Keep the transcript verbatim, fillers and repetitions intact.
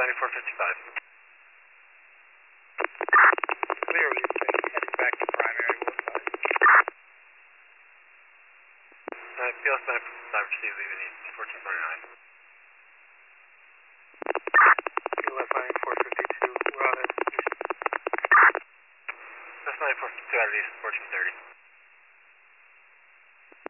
ninety-four fifty-five. Clear, we've been heading back to primary, what side? Uh, P L S nine five received leaving east, fourteen twenty-nine. P L S ninety-four fifty-two, we're on it. P L S ninety-four fifty-two out of east, fourteen thirty.